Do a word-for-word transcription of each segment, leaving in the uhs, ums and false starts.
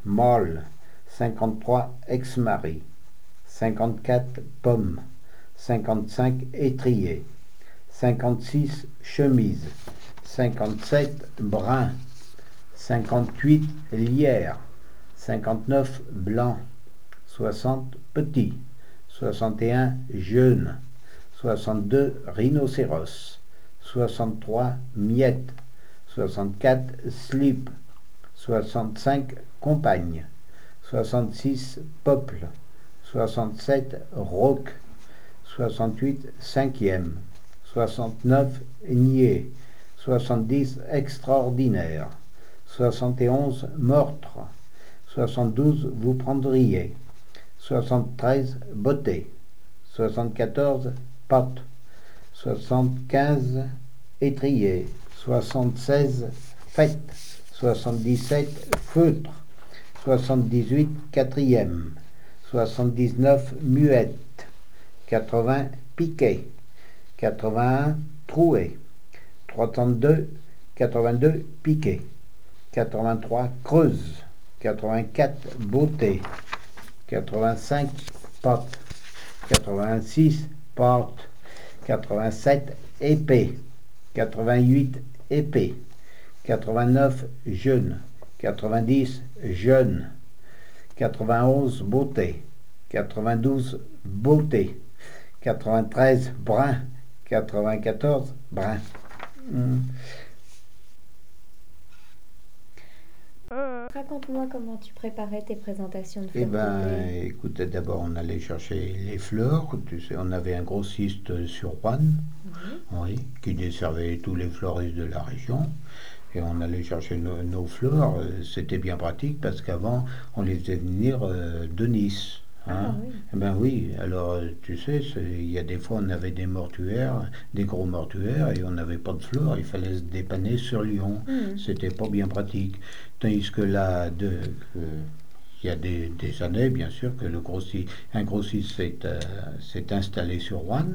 Molle. cinquante-trois ex-mari. cinquante-quatre pommes. cinquante-cinq étrier. cinquante-six chemise. cinquante-sept brun. cinquante-huit lierre. cinquante-neuf blanc. soixante petit. soixante et un jeune. soixante-deux rhinocéros. soixante-trois miettes. soixante-quatre slip. soixante-cinq compagne. soixante-six peuple. soixante-sept roc. soixante-huit cinquième. soixante-neuf niais. soixante-dix extraordinaire. soixante et onze meurtre. soixante-douze vous prendriez. soixante-treize beauté. soixante-quatorze pâte. soixante-quinze étrier. soixante-seize fête. soixante-dix-sept feutre. soixante-dix-huit quatrième. soixante-dix-neuf muette. quatre-vingts piquet. quatre-vingt-un troué. trente-deux quatre-vingt-deux piquet. quatre-vingt-trois creuse. quatre-vingt-quatre beauté. quatre-vingt-cinq pâte. quatre-vingt-six pâte. quatre-vingt-sept épée. quatre-vingt-huit épée. quatre-vingt-neuf jeune. quatre-vingt-dix jeune. quatre-vingt-onze beauté. quatre-vingt-douze beauté. quatre-vingt-treize brun. quatre-vingt-quatorze brun. Hmm. Raconte-moi comment tu préparais tes présentations de Eh fleurs ben, coupées. écoute, d'abord on allait chercher les fleurs. Tu sais, on avait un grossiste sur Rouen, Oui. oui, qui desservait tous les fleuristes de la région. Et on allait chercher nos, nos fleurs. Euh, C'était bien pratique parce qu'avant, on les faisait venir euh, de Nice. Ah Hein. oui. Eh ben oui, alors euh, tu sais, c'est- il y a des fois on avait des mortuaires, des gros mortuaires, et on n'avait pas de fleurs, il fallait se dépanner sur Lyon. Mhm. C'était pas bien pratique. Tandis que là, de, euh, il y a des, des années, bien sûr, que le grossi, un grossiste s'est euh, s'est installé sur Rouen.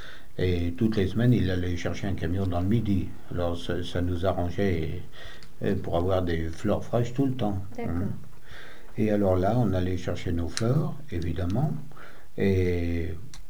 Et toutes les semaines, il allait chercher un camion dans le midi. Alors ça, ça nous arrangeait euh, pour avoir des fleurs fraîches tout le temps. Hein. D'accord. Et alors là, on allait chercher nos fleurs, évidemment. Et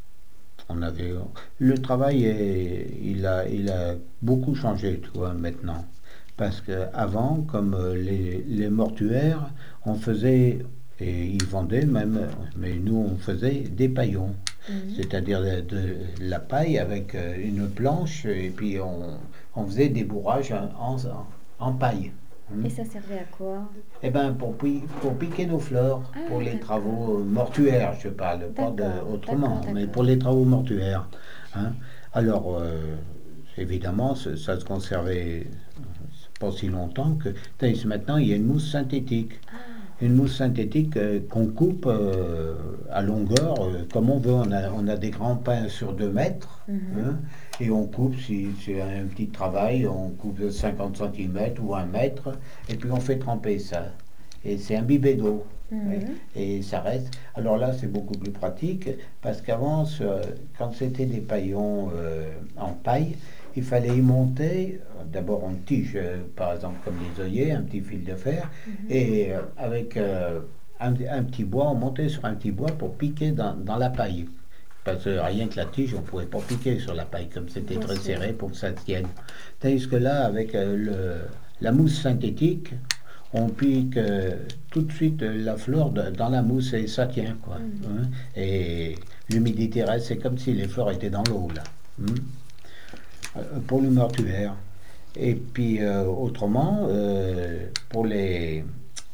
on avait le travail est- il a il a beaucoup changé, tu vois, maintenant. Parce qu'avant, comme euh, les, les mortuaires, on faisait, et ils vendaient même, mais nous on faisait des paillons, Mhm. c'est-à-dire de, de la paille avec euh, une planche, et puis on, on faisait des bourrages en, en, en paille. Et Hein. ça servait à quoi? Eh ben pour, pi- pour piquer nos fleurs, pour Ah, les d'accord. travaux mortuaires, je parle, pas de D'accord, d'accord, autrement, mais d'accord. pour les travaux mortuaires. Hein. Alors, euh, évidemment, ça, ça se conservait pas si longtemps que tandis maintenant il y a une mousse synthétique. Ah. Une mousse synthétique euh, qu'on coupe euh, à longueur euh, comme on veut. On a, on a des grands pains sur deux mètres. Mhm. Hein, et on coupe, si c'est un petit travail, on coupe de cinquante centimètres ou un mètre, et puis on fait tremper ça. Et c'est imbibé d'eau. Oui, Mhm. et ça reste. Alors là, c'est beaucoup plus pratique parce qu'avant, ce- quand c'était des paillons euh, en paille, il fallait y monter euh, d'abord une tige, euh, par exemple comme les œillets, un petit fil de fer, Mhm. et euh, avec euh, un, un petit bois, on montait sur un petit bois pour piquer dans, dans la paille. Parce que rien que la tige, on ne pouvait pas piquer sur la paille, comme c'était Bien très sûr. serré pour que ça tienne. Tandis que là, avec euh, le, la mousse synthétique, on pique euh, tout de suite euh, la fleur de- dans la mousse et ça tient, quoi. Mhm. Hein. Et l'humidité reste, c'est comme si les fleurs étaient dans l'eau, là. Hein. Euh, pour le mortuaire. Et puis, euh, autrement, euh, pour les,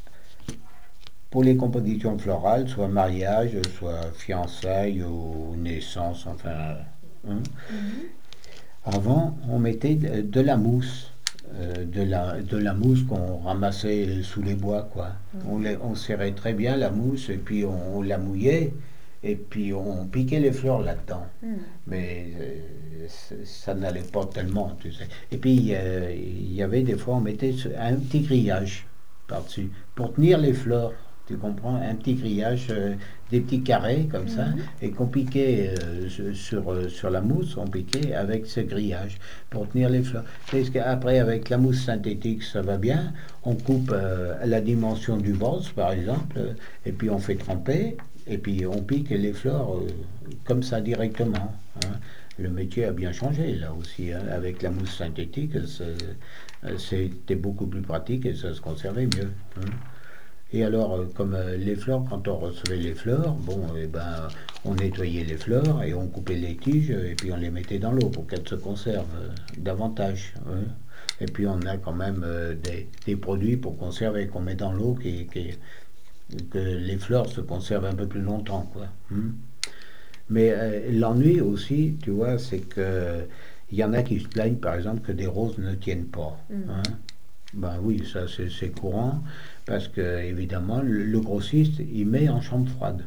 pour les compositions florales, soit mariage, soit fiançailles ou naissance, enfin. Hein. Mhm. Avant, on mettait de, de la mousse, euh, de, la, de la mousse qu'on ramassait sous les bois, quoi. On, Oui. les- on serrait très bien la mousse et puis on, on la mouillait et puis on piquait les fleurs là-dedans. Mhm. Mais euh, c- ça n'allait pas tellement, tu sais. Et puis euh, il y avait des fois, on mettait un petit grillage par-dessus pour tenir les fleurs, Tu comprends? Un petit grillage, euh, des petits carrés comme ça, Mhm. et qu'on piquait euh, sur, sur, euh, sur la mousse, on piquait avec ce grillage pour tenir les fleurs. Parce qu'après, avec la mousse synthétique, ça va bien. On coupe euh, à la dimension du vase, par exemple, euh, et puis on fait tremper, et puis on pique les fleurs euh, comme ça directement, hein. Le métier a bien changé là aussi, hein. Avec la mousse synthétique, c'est- euh, c'était beaucoup plus pratique et ça se conservait mieux, hein. Et alors, euh, comme euh, les fleurs, quand on recevait les fleurs, bon, eh ben, on nettoyait les fleurs et on coupait les tiges et puis on les mettait dans l'eau pour qu'elles se conservent euh, davantage, hein. Et puis on a quand même euh, des, des produits pour conserver qu'on met dans l'eau qui, qui- que les fleurs se conservent un peu plus longtemps, quoi. Hmm. Mais euh, l'ennui aussi, tu vois, c'est que il y en a qui se plaignent, par exemple, que des roses ne tiennent pas, Mhm. hein. Ben oui, ça c'est c'est courant, parce que évidemment, le, le grossiste, il met en chambre froide.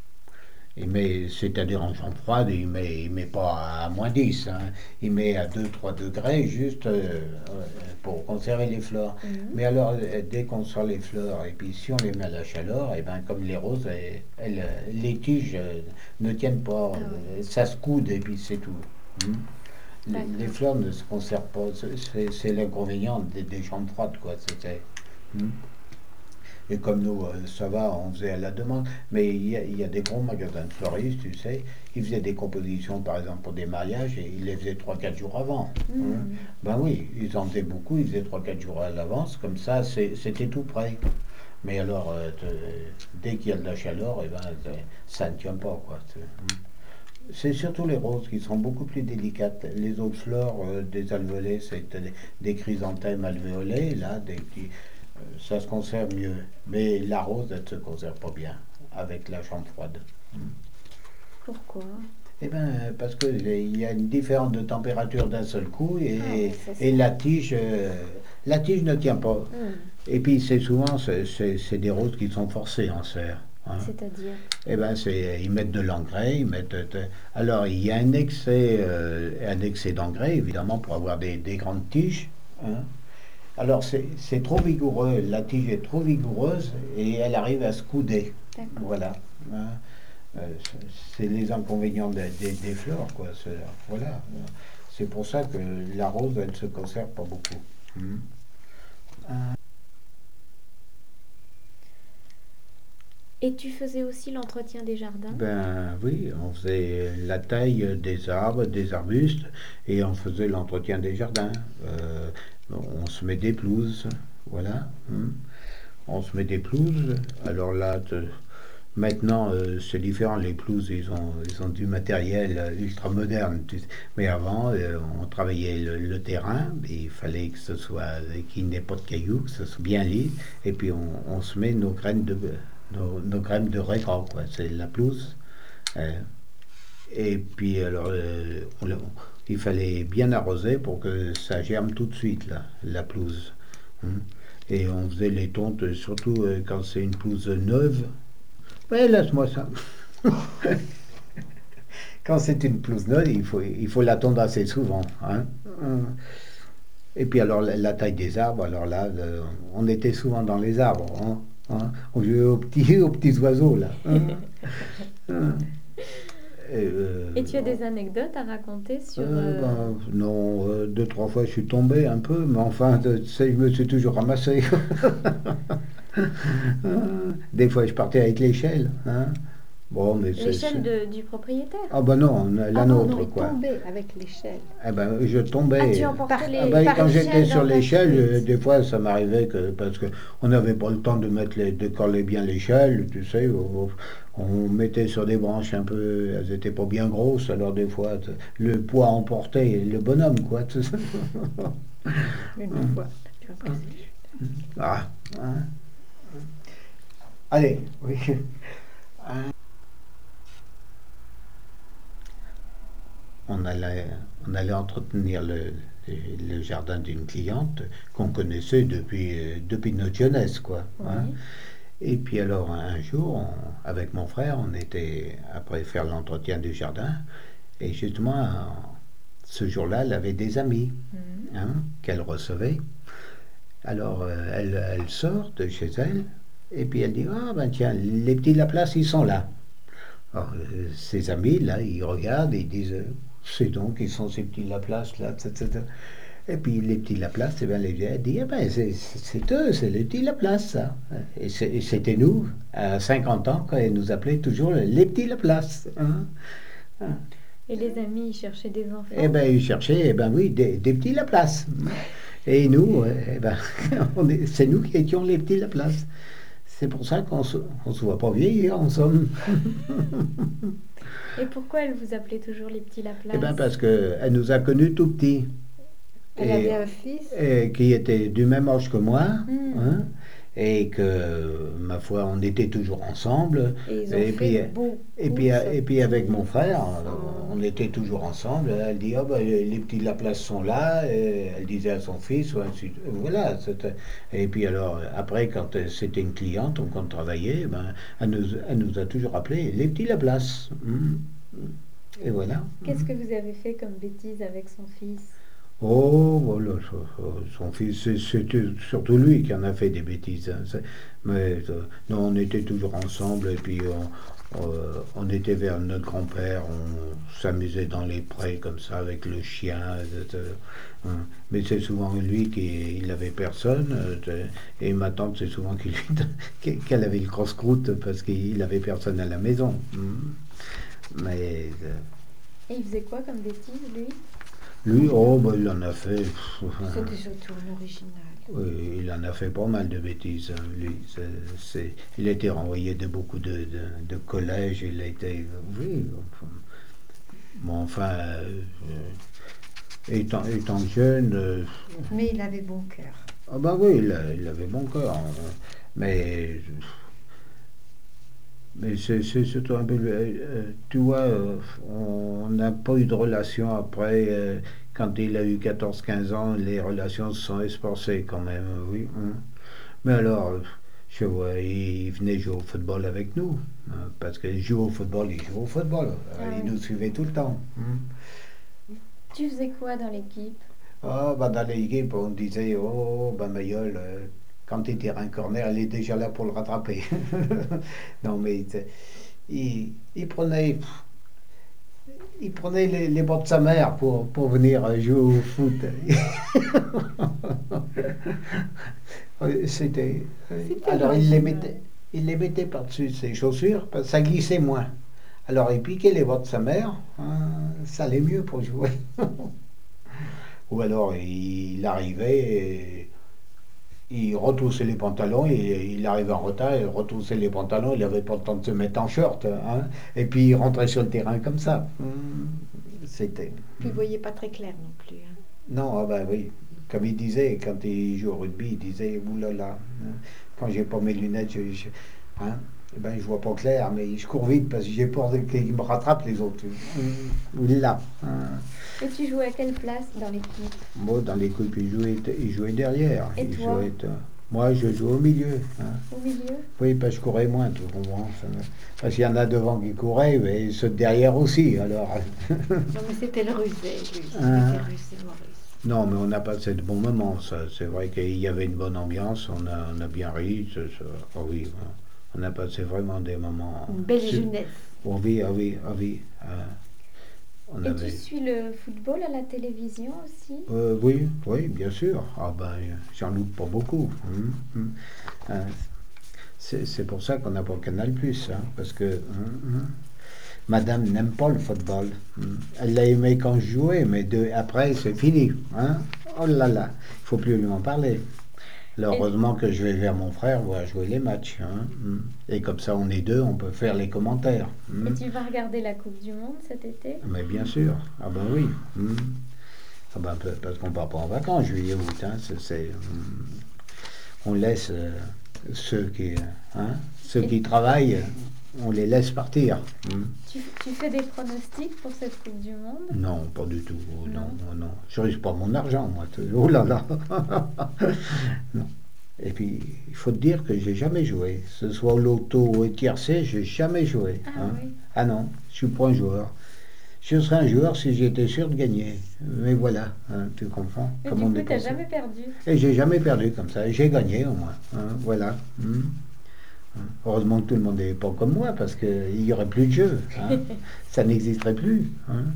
Il met, c'est-à-dire en chambre froide, il met, il met pas à moins dix, hein. Il met à deux trois degrés juste euh, euh, pour conserver les fleurs. Mhm. Mais alors, euh, dès qu'on sort les fleurs, et puis si on les met à la chaleur, et ben comme les roses, elles- elles, euh, les tiges euh, ne tiennent pas, Ah ouais, euh, ça se coude et puis c'est tout. Hmm. Les, les d'accord. fleurs ne se conservent pas, c'est c'est- c'est l'inconvénient des, des chambres froides, quoi. C'était. Hmm. Et comme nous, euh, ça va, on faisait à la demande. Mais il y a, il y a des grands magasins de fleuristes, tu sais, ils faisaient des compositions, par exemple, pour des mariages, et ils les faisaient trois quatre jours avant, hein. Mhm. Ben oui, ils en faisaient beaucoup, ils faisaient trois quatre jours à l'avance, comme ça, c'est- c'était tout prêt. Mais alors, euh, te- dès qu'il y a de la chaleur, eh ben, c'est- ça ne tient pas, quoi. C'est c'est surtout les roses qui sont beaucoup plus délicates. Les autres fleurs, euh, des alvéolés, c'est des, des chrysanthèmes alvéolés, là, des petits, euh, ça se conserve mieux. Mais la rose, elle ne se conserve pas bien avec la chambre froide. Pourquoi? Eh bien, parce qu'il y a une différence de température d'un seul coup Ah et, ouais, c'est et ça. la tige, euh, la tige ne tient pas. Mhm. Et puis c'est souvent c'est, c'est- c'est des roses qui sont forcées en serre, hein. C'est-à-dire? Eh ben c'est, ils mettent de l'engrais, ils mettent. euh, Alors il y a un excès, euh, un excès d'engrais évidemment pour avoir des, des grandes tiges, hein. Alors c'est, c'est trop vigoureux, la tige est trop vigoureuse et elle arrive à se couder, D'accord. voilà, hein. Euh, c'est les inconvénients des, des- des fleurs, quoi. C'est- voilà. C'est pour ça que la rose, elle se conserve pas beaucoup. Hmm. Et tu faisais aussi l'entretien des jardins? Ben oui, on faisait la taille des arbres, des arbustes, et on faisait l'entretien des jardins. Euh, on se met des pelouses, voilà. Hmm. On se met des pelouses. Alors là, te- maintenant, euh, c'est différent. Les pelouses, ils ont, ils ont du matériel euh, ultra moderne, tu sais. Mais avant, euh, on travaillait le, le terrain. Et il fallait que ce soit, qu'il n'y ait pas de cailloux, que ce soit bien lisse. Et puis, on, on se met nos graines de, nos, nos graines de raisin, quoi. C'est la pelouse. Euh, et puis, alors, euh, on le- il fallait bien arroser pour que ça germe tout de suite, là, la pelouse, hein. Et on faisait les tontes, surtout euh, quand c'est une pelouse neuve. Ouais, laisse-moi ça. Quand c'est une pelouse neuve, il faut, il faut la tondre assez souvent, hein. Et puis alors la, la taille des arbres, alors là, le- on était souvent dans les arbres, hein, hein. On jouait aux petits, aux petits oiseaux là, hein, hein. Et, euh, Et tu as des anecdotes à raconter sur... euh, euh, ben, non, euh, deux, trois fois je suis tombé un peu, mais enfin, de- tu sais, je me suis toujours ramassé. Des fois je partais avec l'échelle, hein. Bon, mais c'est. l'échelle c'est- de- du propriétaire? Ah ben non, Ah la non, nôtre, Mais quoi. tomber avec l'échelle. Eh ben, je ah, tu tombais. emportais Par Ah les ben, par quand j'étais l'échelle sur dans ta l'échelle, euh, fuite. des fois, ça m'arrivait que parce que on n'avait pas le temps de mettre les, de coller bien l'échelle, tu sais, on, on mettait sur des branches un peu, elles étaient pas bien grosses, alors des fois, t- le poids emportait le bonhomme, quoi. Tu sais. Une fois, tu as pris cette chute. Ah, hein. Allez, oui. On allait, on allait entretenir le, le jardin d'une cliente qu'on connaissait depuis, euh, depuis notre jeunesse, quoi, hein. Oui. Et puis alors un jour, on- avec mon frère, on était après faire l'entretien du jardin, et justement, euh, ce jour-là, elle avait des amis, Mhm. hein, qu'elle recevait. Alors euh, elle, elle sort de chez elle, Et puis elle dit, ah ben tiens, les petits Laplace, ils sont là. Alors, euh, ses amis, là, ils regardent et ils disent, euh, c'est donc, ils sont ces petits Laplace, là, et cetera. Et puis les petits Laplace, eh ben, les vieilles disent, eh ben, c'est, c'est eux, c'est les petits Laplace, ça. Et, c'est, et c'était nous, à cinquante ans, quand ils nous appelaient toujours les petits Laplace. Hein. Hein. Et les amis, ils cherchaient des Eh enfants. ben, ils cherchaient, eh ben oui, des, des petits Laplace. Et nous, eh ben, on est- c'est nous qui étions les petits Laplace. C'est pour ça qu'on se, on se voit pas vieillir, en somme. Et pourquoi elle vous appelait toujours les petits Eh ben, Laplace? parce qu'elle nous a connus tout petits. Elle Et, avait un fils. et qui était du même âge que moi, Hmm. hein, et que, ma foi, on était toujours ensemble. Et ils ont Et fait puis, beaucoup et puis, de et puis avec mon sorties frère, ensemble. on était toujours ensemble. Elle dit, ah ben, les petits Laplace sont là. Et elle disait à son fils, ou ainsi de- voilà. c'était- Et puis alors, après, quand euh, c'était une cliente, on, quand on travaillait, ben, elle, nous, elle nous a toujours appelé les petits Laplace. Hum. Et voilà. Qu'est-ce que vous avez fait comme bêtise avec son fils? Oh, voilà, son fils, c'est c'était surtout lui qui en a fait des bêtises. Hein, c'est- mais euh, non, on était toujours ensemble et puis on, euh, on était vers notre grand-père, on s'amusait dans les prés comme ça avec le chien. et, euh, hein. Mais c'est souvent lui qui, il avait personne euh, et ma tante c'est souvent qui lui- qu'elle avait le crosse-croûte parce qu'il avait personne à la maison. Hum. Mais euh, Et il faisait quoi comme bêtise, lui? lui, oh, bah, il en a fait. pff, C'était surtout un original. Oui, il en a fait pas mal de bêtises, hein, lui. C'est, c'est- il a été renvoyé de beaucoup de, de, de collèges. Il a été. Oui, enfin. Mais enfin, euh, étant, étant jeune. euh, Mais il avait bon cœur. ah ben oui, il, a- il avait bon cœur. Hein. Mais. Mais c'est, c'est surtout un peu. euh, euh, tu vois, euh, on n'a pas eu de relation après. euh, quand il a eu quatorze quinze ans, les relations se sont espacées quand même, oui. Hein. Mais alors, euh, je vois, il venait jouer au football avec nous. Hein, parce qu'il joue au football, il joue au football. Euh, Ah Il oui. nous suivait tout le temps. Hein. Tu faisais quoi dans l'équipe? Ah, bah, dans l'équipe, on disait, oh, ben Mayol, euh, quand il tire un corner, elle est déjà là pour le rattraper. Non, mais tu il, il prenait, il prenait les, les bords de sa mère pour, pour venir euh, jouer au foot. C'était. C'était Alors il les original. mettait, il les mettait par-dessus ses chaussures, parce que ça glissait moins. Alors il piquait les bords de sa mère, hein, ça allait mieux pour jouer. Ou alors il, il arrivait, et il retroussait les pantalons, et il arrivait en retard, il retroussait les pantalons, il n'avait pas le temps de se mettre en short. Hein, et puis il rentrait sur le terrain comme ça. Hum, C'était. Puis il voyait pas très clair non plus. Hein. Non, ah ben oui. Comme il disait, quand il joue au rugby, il disait, oulala, hein, quand j'ai pas mes lunettes, je, je- hein, eh ben, je vois pas clair, mais je cours vite parce que j'ai peur de- qu'ils me rattrapent les autres. Hum, Là. Hein. Et tu jouais à quelle place dans l'équipe? Moi, dans les coups, il jouait, il jouait derrière. Et Il toi? jouait, euh, moi, je jouais au milieu. Hein. Au milieu? Oui, parce que je courais moins, tu comprends. ça me- Parce qu'il y en a devant qui couraient, mais ceux de derrière aussi. Alors, Non, mais c'était le rusé, lui. Il Hein. était rusé, Maurice. non, mais on a passé de bons moments, ça. C'est vrai qu'il y avait une bonne ambiance, on a, on a bien ri. ça- ça- Ah oui, on a passé vraiment des moments. Une belle su- jeunesse. Oh oui, ah oui, ah oui. hein. On Et tu avait. suis le football à la télévision aussi? Euh, oui, oui, bien sûr. Ah ben, j'en loupe pas beaucoup. Hum, hum. Hein, C'est c'est pour ça qu'on n'a pas Canal Plus, hein, parce que hum, hum. Madame n'aime pas le football. Hum. Elle l'a aimé quand je jouais, mais de, après c'est fini. Hein. Oh là là, il faut plus lui en parler. Alors, Et, heureusement que je vais vers mon frère voir jouer les matchs. Hein. Hum. Et comme ça, on est deux, on peut faire les commentaires. et Hum. tu vas regarder la Coupe du Monde cet été? Mais bien sûr. Ah ben oui. Hum. Ah ben, pe- parce qu'on part pas en vacances, juillet, août. Hein. C'est, c'est, hum, on laisse euh, ceux qui, hein, ceux Et qui travaillent, on les laisse partir. Hum. tu, tu fais des pronostics pour cette Coupe du Monde? Non, pas du tout. Oh, non, Non. oh, non. Je risque pas mon argent, moi. Oh là là. Non. Et puis, il faut te dire que j'ai jamais joué. Que ce soit au loto ou au tiercé, j'ai jamais joué. Ah Hein. oui. Ah non, je suis pas un joueur. Je serais un joueur si j'étais sûr de gagner. Mais voilà, hein, tu comprends Mais comment du on coup, est t'as pensé. jamais perdu. Et j'ai jamais perdu comme ça. J'ai gagné au moins. Hein, voilà. Hmm. Heureusement que tout le monde n'est pas comme moi, parce qu'il n'y aurait plus de jeu. Hein. Ça n'existerait plus. Hein.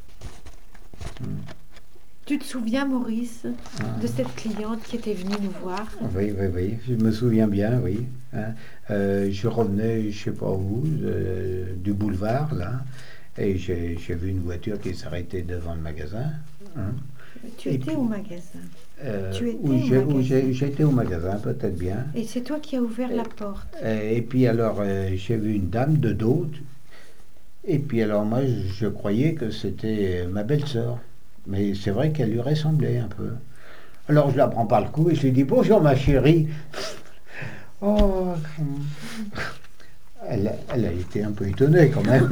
Tu te souviens, Maurice, Ah. de cette cliente qui était venue nous voir? Oui, oui, oui, je me souviens bien, oui. Hein. Euh, je revenais, je sais pas où, euh, du boulevard, là, et j'ai j'ai vu une voiture qui s'arrêtait devant le magasin. Hein. Tu Et étais puis, au magasin. euh, Tu étais où au j'ai- où magasin. j'ai- j'étais au magasin, peut-être bien. Et c'est toi qui as ouvert la porte. Euh, et puis alors, euh, j'ai vu une dame de dos, et puis alors moi, je, je croyais que c'était ma belle-sœur. Mais c'est vrai qu'elle lui ressemblait un peu. Alors je la prends par le cou et je lui dis bonjour ma chérie. Oh, elle, elle a été un peu étonnée quand même.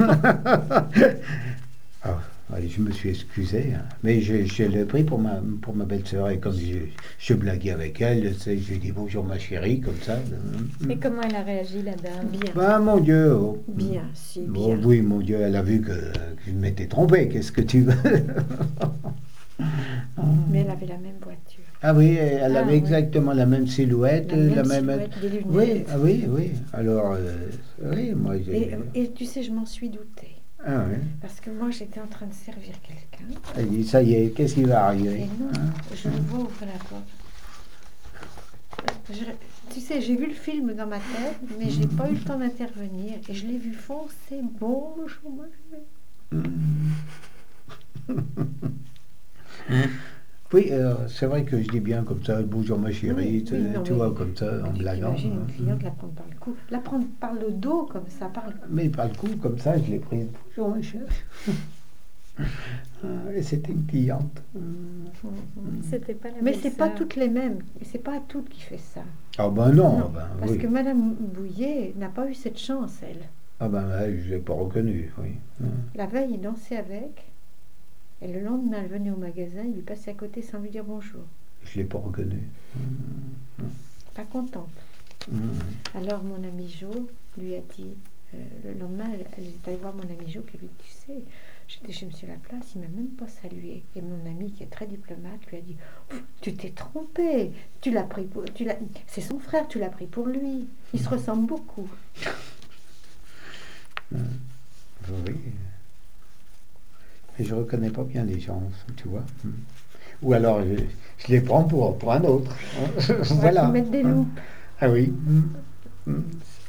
Ah, allez, je me suis excusé, hein. Mais je, je l'ai pris pour ma, pour ma belle-sœur et comme je, je blaguais avec elle, tu sais, je lui ai dit bonjour ma chérie, comme ça. Et comment elle a réagi, la dame? Bien. Ben mon Dieu. Oh. Bien, si, Bon, bien. oui, mon Dieu, elle a vu que, que je m'étais trompé, qu'est-ce que tu veux? Mais elle avait la même voiture. Ah oui, elle Ah, avait oui. exactement la même silhouette, La même la même. silhouette, des lunettes. Oui, ah oui, oui. Alors, euh, oui, moi j'ai. Et, et tu sais, je m'en suis doutée. Ah oui. Parce que moi, j'étais en train de servir quelqu'un. Elle dit, ça y est, qu'est-ce qui va arriver? Et non, Hein? je le vois ouvrir la porte. Je- tu sais, j'ai vu le film dans ma tête, mais j'ai pas eu le temps d'intervenir. Et je l'ai vu foncer. Bonjour, ma chérie. Oui, euh, c'est vrai que je dis bien comme ça, bonjour ma chérie, Oui, tu, oui, non, tu mais- vois, comme ça, en Mais blaguant. t'imagines une Hein. cliente la prendre par le cou, la prendre par le dos comme ça, par le Mais par le coup, comme ça, je l'ai prise. Bonjour ma chérie. Ah, et c'était une cliente. C'était pas la Mais c'est pas belle-sœur. toutes les mêmes. Et c'est pas toutes qui fait ça. Ah ben non, Non, ben parce oui. que Madame Bouillet n'a pas eu cette chance, elle. Ah ben elle, je l'ai pas reconnue, oui. Hein. La veille, il dansait avec. Et le lendemain, elle venait au magasin, il lui passait à côté sans lui dire bonjour. Je l'ai pas reconnue. Pas contente. Hum. Alors mon ami Jo lui a dit, euh, le lendemain, elle, elle est allée voir mon ami Jo qui lui dit, tu sais, j'étais chez monsieur Laplace, il m'a même pas salué. Et mon ami qui est très diplomate lui a dit, tu t'es trompé, tu l'as pris pour, tu l'as, c'est son frère, tu l'as pris pour lui. Ils se ressemblent beaucoup. Oui. Et je reconnais pas bien les gens, tu vois. Hum. Ou alors je, je les prends pour, pour un autre. On va Voilà. te mettre des loupes. Ah oui. Hum. Hum.